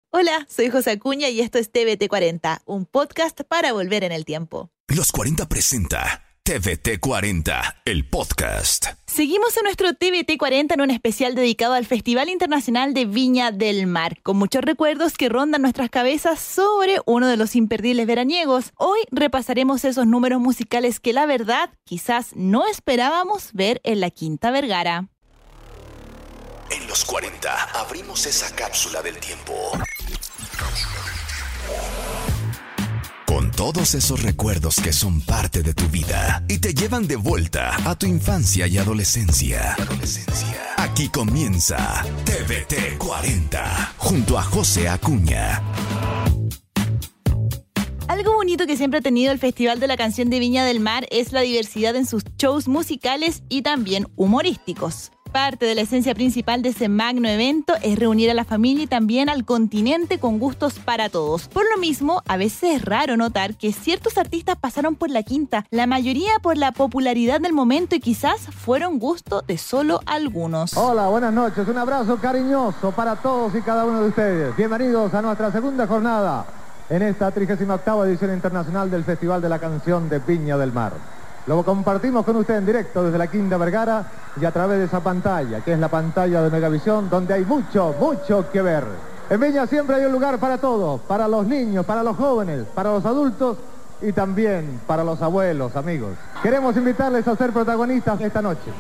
Hola, soy José Acuña y esto es TVT 40, un podcast para volver en el tiempo. Los 40 presenta TVT 40, el podcast. Seguimos en nuestro TVT 40 en un especial dedicado al Festival Internacional de Viña del Mar, con muchos recuerdos que rondan nuestras cabezas sobre uno de los imperdibles veraniegos. Hoy repasaremos esos números musicales que la verdad quizás no esperábamos ver en la Quinta Vergara. En los 40 abrimos esa cápsula del tiempo. Con todos esos recuerdos que son parte de tu vida y te llevan de vuelta a tu infancia y adolescencia. Aquí comienza TVT 40 junto a José Acuña. Algo bonito que siempre ha tenido el Festival de la Canción de Viña del Mar es la diversidad en sus shows musicales y también humorísticos. Parte de la esencia principal de ese magno evento es reunir a la familia y también al continente con gustos para todos. Por lo mismo, a veces es raro notar que ciertos artistas pasaron por la quinta, la mayoría por la popularidad del momento y quizás fueron gusto de solo algunos. Hola, buenas noches. Un abrazo cariñoso para todos y cada uno de ustedes. Bienvenidos a nuestra segunda jornada en esta 38ª edición internacional del Festival de la Canción de Viña del Mar. Lo compartimos con usted en directo desde la Quinta Vergara y a través de esa pantalla, que es la pantalla de Megavisión, donde hay mucho que ver. En Viña siempre hay un lugar para todos, para los niños, para los jóvenes, para los adultos y también para los abuelos, amigos. Queremos invitarles a ser protagonistas esta noche.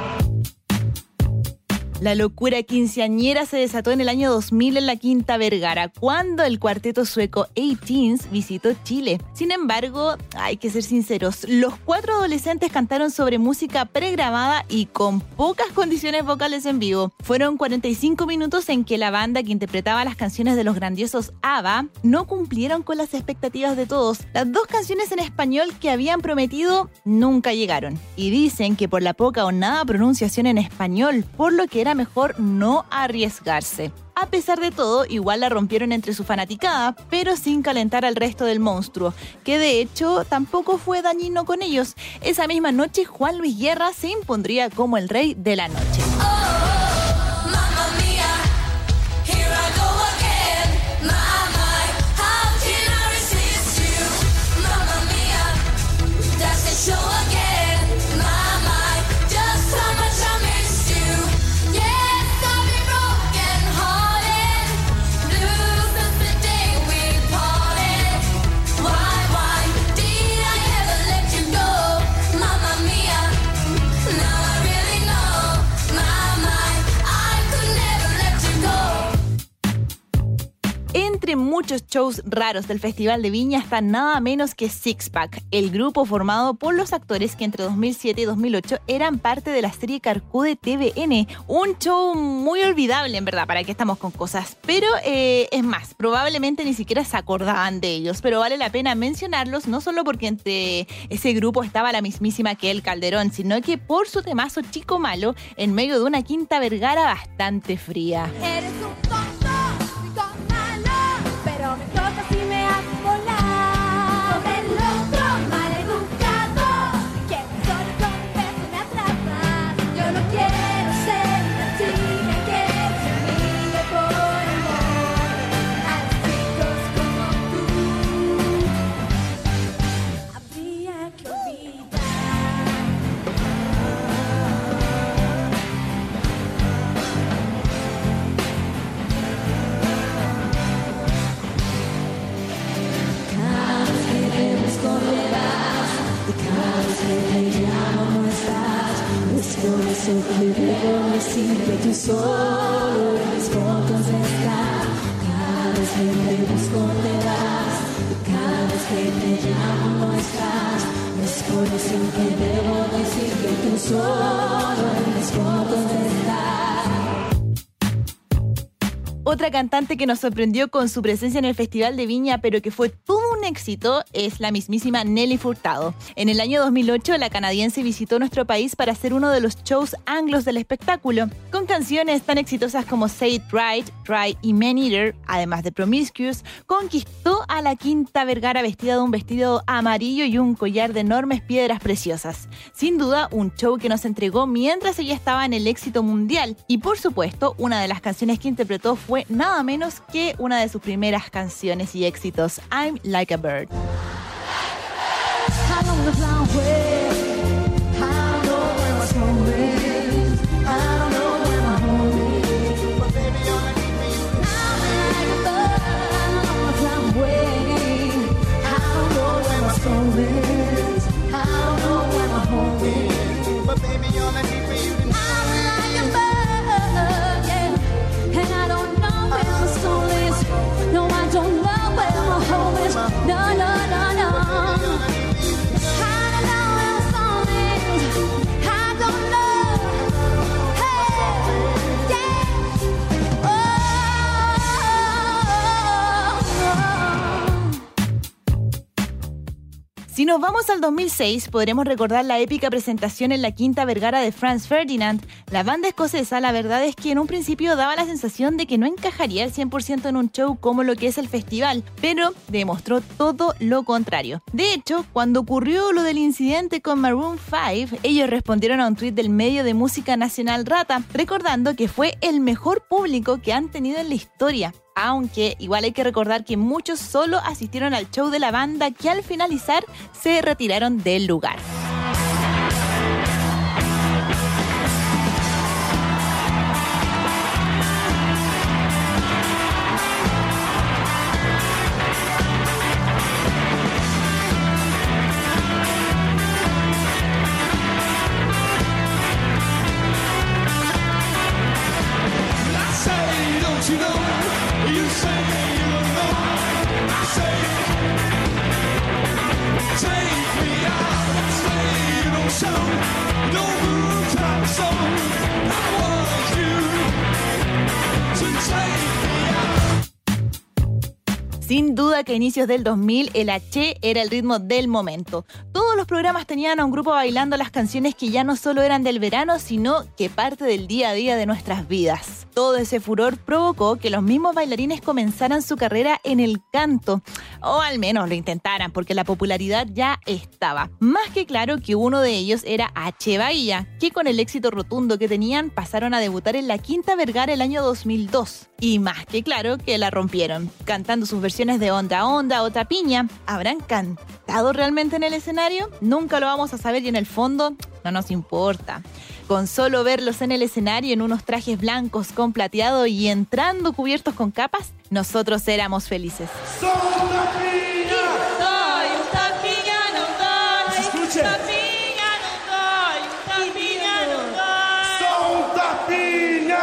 La locura quinceañera se desató en el año 2000 en la Quinta Vergara, cuando el cuarteto sueco A-Teens visitó Chile. Sin embargo, hay que ser sinceros, los 4 adolescentes cantaron sobre música pregrabada y con pocas condiciones vocales en vivo. Fueron 45 minutos en que la banda que interpretaba las canciones de los grandiosos ABBA no cumplieron con las expectativas de todos. Las 2 canciones en español que habían prometido nunca llegaron. Y dicen que por la poca o nada pronunciación en español, por lo que era mejor no arriesgarse. A pesar de todo, igual la rompieron entre su fanaticada, pero sin calentar al resto del monstruo, que de hecho tampoco fue dañino con ellos. Esa misma noche, Juan Luis Guerra se impondría como el rey de la noche. Entre muchos shows raros del Festival de Viña está nada menos que Six Pack, el grupo formado por los actores que entre 2007 y 2008 eran parte de la serie Carcú de TVN. Un show muy olvidable, en verdad, para qué estamos con cosas. Pero es más, probablemente ni siquiera se acordaban de ellos, pero vale la pena mencionarlos, no solo porque entre ese grupo estaba la mismísima Kel Calderón, sino que por su temazo Chico Malo en medio de una Quinta Vergara bastante fría. Eres un tonto. Pero me toca si me haces volar. Con el otro maleducado, que solo con un beso me atrapas. Yo no quiero ser una chica, quiero ser amiga por amor. A los chicos como tú habría que olvidar. Por eso que debo decir que tú solo en mis fotos estás. Cada vez que te busco te vas, y cada vez que te llamo no estás. Es por eso que debo decir que tú solo en mis fotos estás. Otra cantante que nos sorprendió con su presencia en el Festival de Viña, pero que fue todo un éxito es la mismísima Nelly Furtado. En el año 2008, la canadiense visitó nuestro país para hacer uno de los shows anglos del espectáculo. Con canciones tan exitosas como Say It Right, Try y Man Eater, además de Promiscuous, conquistó a la Quinta Vergara vestida de un vestido amarillo y un collar de enormes piedras preciosas. Sin duda, un show que nos entregó mientras ella estaba en el éxito mundial. Y por supuesto, una de las canciones que interpretó fue nada menos que una de sus primeras canciones y éxitos, I'm Like a Bird. Si nos vamos al 2006, podremos recordar la épica presentación en la Quinta Vergara de Franz Ferdinand. La banda escocesa, la verdad es que en un principio daba la sensación de que no encajaría al 100% en un show como lo que es el festival, pero demostró todo lo contrario. De hecho, cuando ocurrió lo del incidente con Maroon 5, ellos respondieron a un tuit del medio de música nacional Rata, recordando que fue el mejor público que han tenido en la historia. Aunque igual hay que recordar que muchos solo asistieron al show de la banda, que al finalizar se retiraron del lugar. Sin duda que a inicios del 2000 el H era el ritmo del momento. Todos los programas tenían a un grupo bailando las canciones que ya no solo eran del verano, sino que parte del día a día de nuestras vidas. Todo ese furor provocó que los mismos bailarines comenzaran su carrera en el canto, o al menos lo intentaran, porque la popularidad ya estaba. Más que claro que uno de ellos era H. Bahía, que con el éxito rotundo que tenían pasaron a debutar en la Quinta Vergara el año 2002. Y más que claro que la rompieron, cantando sus versiones de Onda Onda, Otra Piña. ¿Habrán cantado realmente en el escenario? Nunca lo vamos a saber y en el fondo no nos importa. Con solo verlos en el escenario en unos trajes blancos con plateado y entrando cubiertos con capas, nosotros éramos felices. ¡Soy una piña! ¡Soy una piña, no doy! ¡Escuchen! ¡Una piña, no doy! ¡Una piña, no doy! ¡Soy una piña!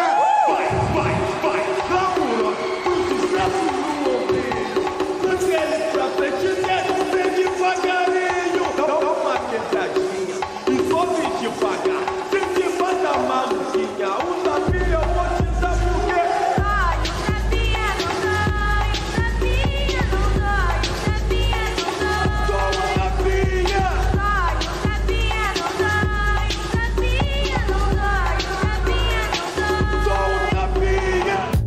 Vai, namoro, o sucesso no ouvido. Daquele pra frente, quero ver devagarinho. Dá uma quedadinha e só vem devagar. Maluquinha, o Davi, eu vou te dar por quê? Ai, o Davi, não dói, o Davi, não dói, o Davi, não dói. Só o Davi, ai, o Davi, não dói, o Davi, não dói, o Davi, não dói. Só o Davi.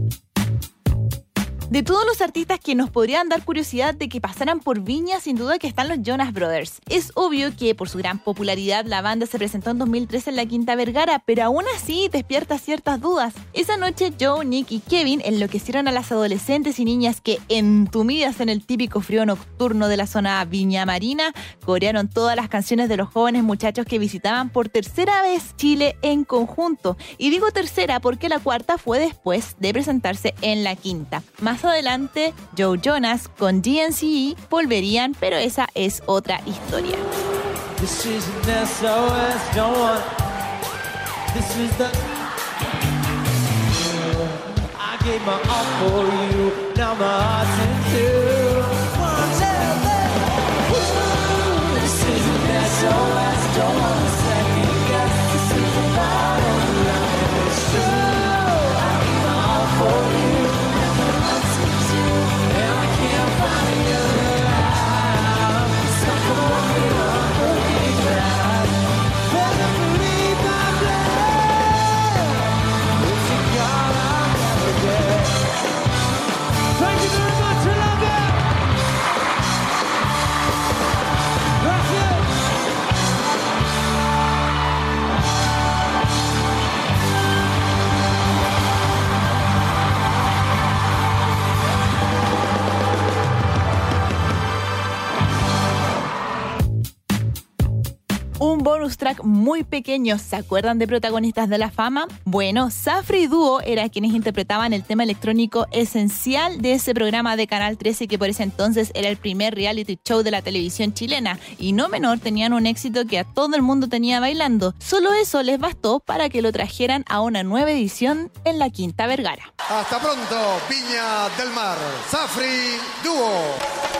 De todos los artistas que nos podrían dar curiosidad de que pasaran por Viña, sin duda que están los Jonas Brothers. Es obvio que por su gran popularidad la banda se presentó en 2013 en la Quinta Vergara, pero aún así despierta ciertas dudas. Esa noche Joe, Nick y Kevin enloquecieron a las adolescentes y niñas que, entumidas en el típico frío nocturno de la zona Viña Marina, corearon todas las canciones de los jóvenes muchachos que visitaban por tercera vez Chile en conjunto. Y digo tercera porque la cuarta fue después de presentarse en la quinta. Más adelante, Joe Jonas con GNCE volverían, pero esa es otra historia. This is an SOS, don't want. This is the. I gave my all for you, now my heart's in two. 1, 2, 3. This is an SOS, don't want a second guess. This is the bottom line. It's true. I gave my all for you, now my heart's in two, and I can't find the other half. bonus track muy pequeños. ¿Se acuerdan de Protagonistas de la Fama? Bueno, Zafra y Dúo eran quienes interpretaban el tema electrónico esencial de ese programa de Canal 13, que por ese entonces era el primer reality show de la televisión chilena. Y no menor, tenían un éxito que a todo el mundo tenía bailando. Solo eso les bastó para que lo trajeran a una nueva edición en la Quinta Vergara. Hasta pronto, Viña del Mar. Zafra y Dúo.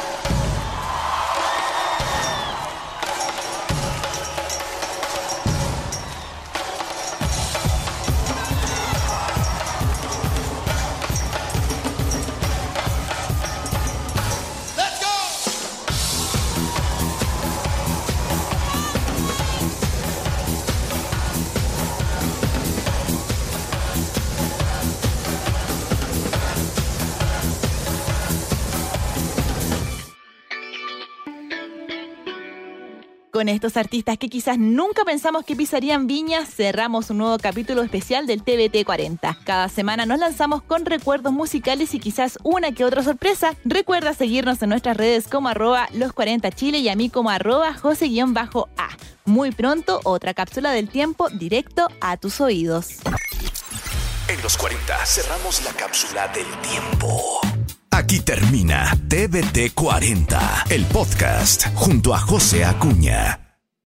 Con estos artistas que quizás nunca pensamos que pisarían Viña, cerramos un nuevo capítulo especial del TVT 40. Cada semana nos lanzamos con recuerdos musicales y quizás una que otra sorpresa. Recuerda seguirnos en nuestras redes como @los40chile y a mí como @jose_a. Muy pronto, otra cápsula del tiempo directo a tus oídos. En los 40 cerramos la cápsula del tiempo. Aquí termina TVT 40, el podcast junto a José Acuña.